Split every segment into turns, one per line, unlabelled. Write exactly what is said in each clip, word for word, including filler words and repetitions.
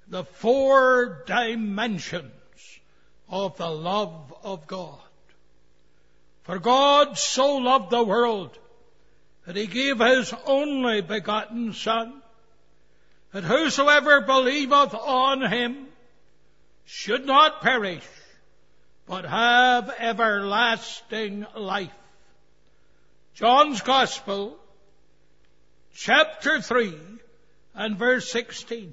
the four dimensions of the love of God. For God so loved the world that he gave his only begotten Son, that whosoever believeth on him should not perish, but have everlasting life. John's Gospel, chapter three and verse sixteen.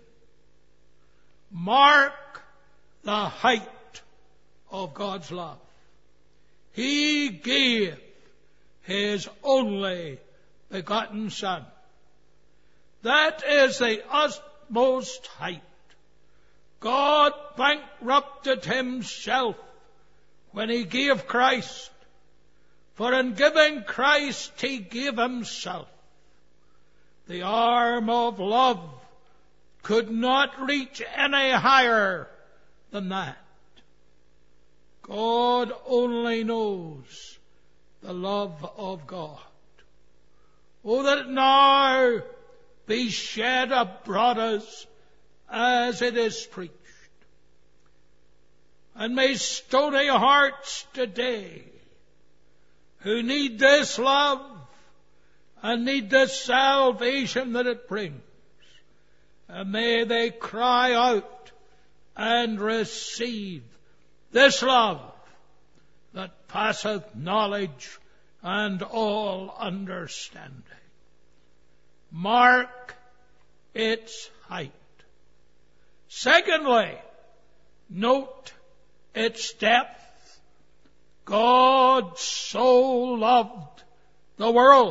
Mark the height of God's love. He gave his only begotten Son. That is the utmost height. God bankrupted himself when he gave Christ. For in giving Christ, he gave himself. The arm of love could not reach any higher than that. God only knows the love of God. Oh, that it now be shed abroad us as it is preached. And may stony hearts today, who need this love and need the salvation that it brings, and may they cry out and receive this love that passeth knowledge and all understanding. Mark its height. Secondly, note its depth. God so loved the world.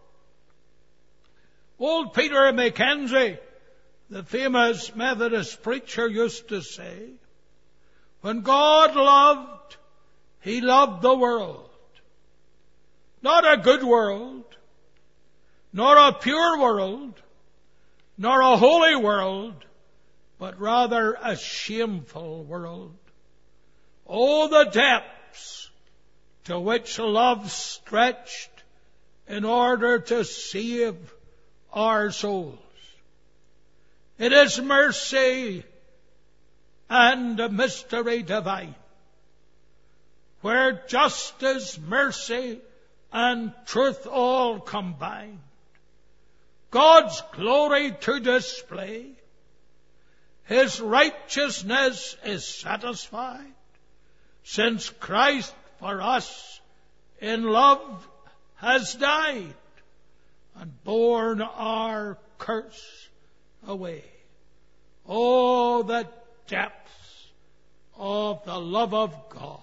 Old Peter Mackenzie, the famous Methodist preacher, used to say, when God loved, he loved the world. Not a good world, nor a pure world, nor a holy world, but rather a shameful world. Oh, the depths to which love stretched in order to save our souls. It is mercy and a mystery divine, where justice, mercy, and truth all combined. God's glory to display, his righteousness is satisfied, since Christ for us in love has died and borne our curse away. Oh, the depths of the love of God.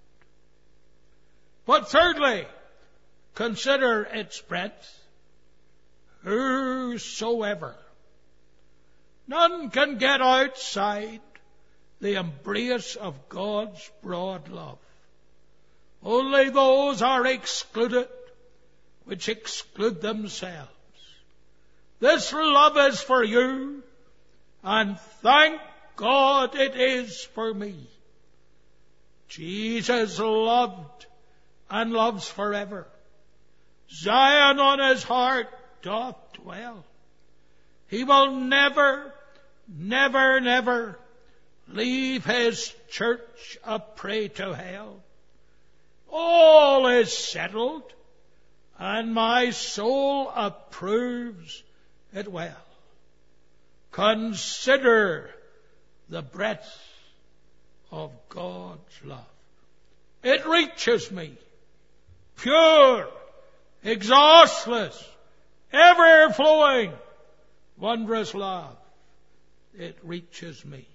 But thirdly, consider its breadth. Whosoever. None can get outside the embrace of God's broad love. Only those are excluded which exclude themselves. This love is for you, and thank God it is for me. Jesus loved and loves forever. Zion on his heart doth dwell. He will never, never, never leave his church a prey to hell. All is settled, and my soul approves it well. Consider the breadth of God's love. It reaches me, pure, exhaustless, ever-flowing, wondrous love. It reaches me.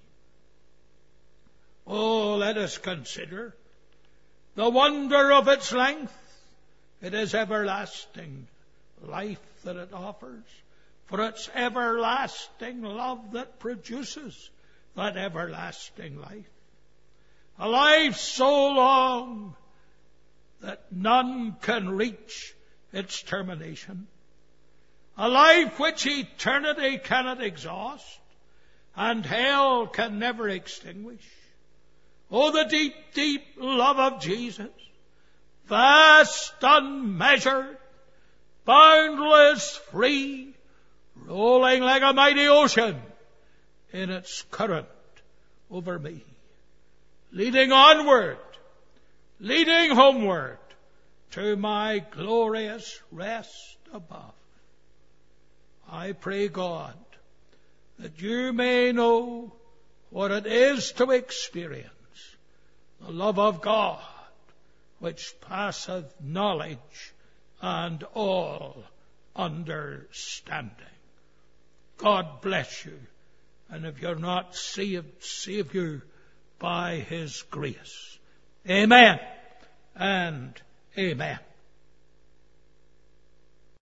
Oh, let us consider the wonder of its length. It is everlasting life that it offers, for it's everlasting love that produces that everlasting life. A life so long that none can reach its termination. A life which eternity cannot exhaust, and hell can never extinguish. Oh, the deep, deep love of Jesus, vast, unmeasured, boundless, free, rolling like a mighty ocean, in its current over me, leading onward, leading homeward to my glorious rest above. I pray, God, that you may know what it is to experience the love of God, which passeth knowledge and all understanding. God bless you. And if you're not saved, save you by His grace. Amen and amen.